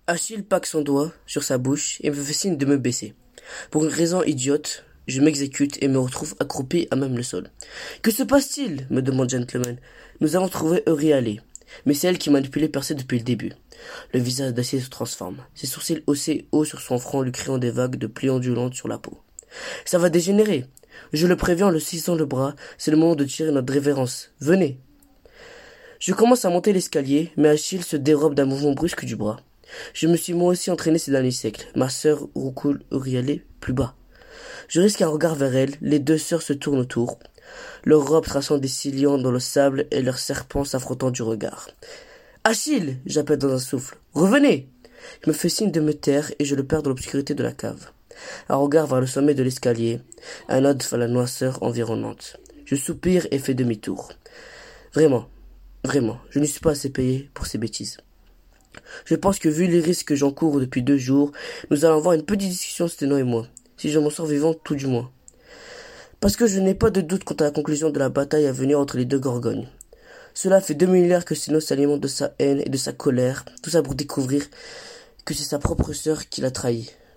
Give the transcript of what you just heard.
Achille paque son doigt sur sa bouche et me fait signe de me baisser. Pour une raison idiote, je m'exécute et me retrouve accroupi à même le sol. Que se passe-t-il? Me demande Gentleman. Nous avons trouvé Euryalée, mais c'est elle qui manipulait Percé depuis le début. Le visage d'Achille se transforme, ses sourcils haussés haut sur son front lui créant des vagues de plis ondulantes sur la peau. Ça va dégénérer. Je le préviens en le saisissant le bras, c'est le moment de tirer notre révérence. Venez. Je commence à monter l'escalier, mais Achille se dérobe d'un mouvement brusque du bras. Je me suis moi aussi entraîné ces derniers siècles. Ma sœur roucoule Euryalée plus bas. Je risque un regard vers elle, les deux sœurs se tournent autour, leurs robes traçant des sillons dans le sable et leurs serpents s'affrontant du regard. Achille, j'appelle dans un souffle. Revenez. Il me fait signe de me taire et je le perds dans l'obscurité de la cave. Un regard vers le sommet de l'escalier, un autre vers la noirceur environnante. Je soupire et fais demi-tour. Vraiment, je ne suis pas assez payé pour ces bêtises. Je pense que vu les risques que j'encours depuis 2 jours, nous allons avoir une petite discussion Sténo et moi, si je m'en sors vivant tout du moins. Parce que je n'ai pas de doute quant à la conclusion de la bataille à venir entre les deux Gorgones. Cela fait 2 millénaires que Sténo s'alimente de sa haine et de sa colère, tout ça pour découvrir que c'est sa propre sœur qui l'a trahi.